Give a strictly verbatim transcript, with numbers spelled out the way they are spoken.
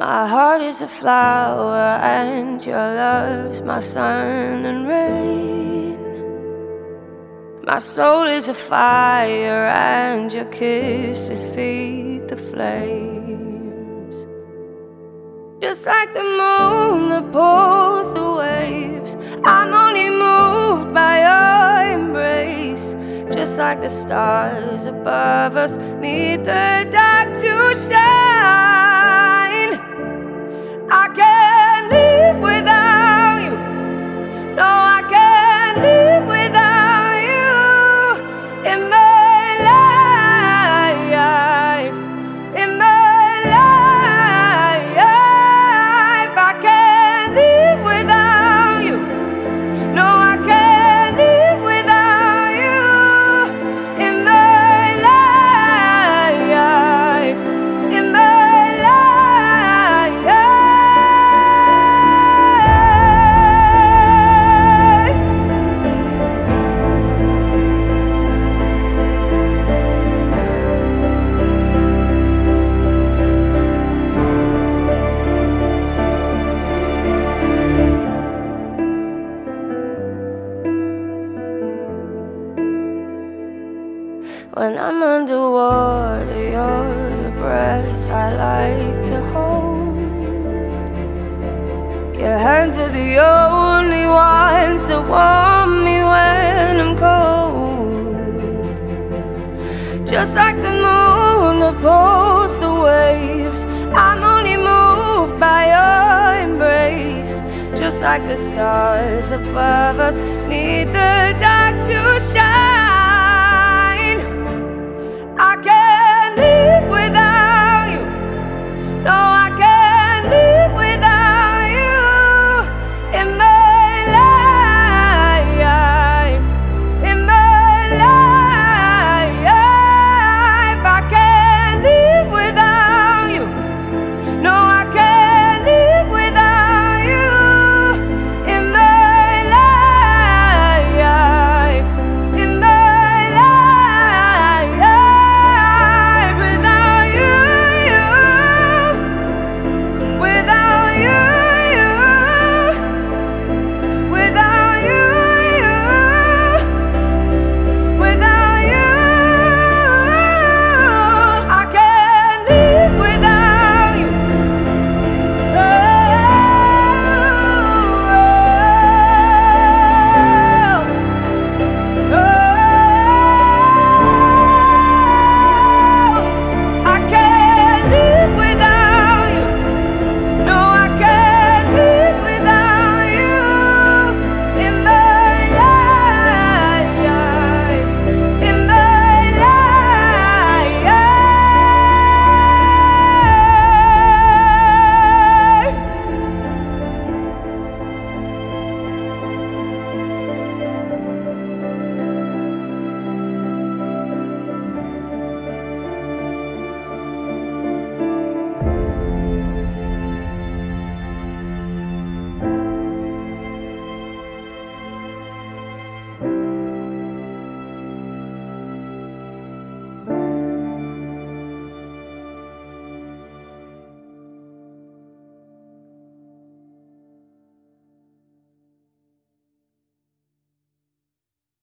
My heart is a flower and your love's my sun and rain. My soul is a fire and your kisses feed the flames. Just like the moon that pulls the waves, I'm only moved by your embrace. Just like the stars above us need the dark to shine. I can't live without you. No, I can't live without you. In my life, in my life, I can't live without you. No, I can't live without you. In my life, in my when I'm underwater, you're the breath I like to hold. Your hands are the only ones that warm me when I'm cold. Just like the moon that pulls the waves, I'm only moved by your embrace. Just like the stars above us need the dark to shine.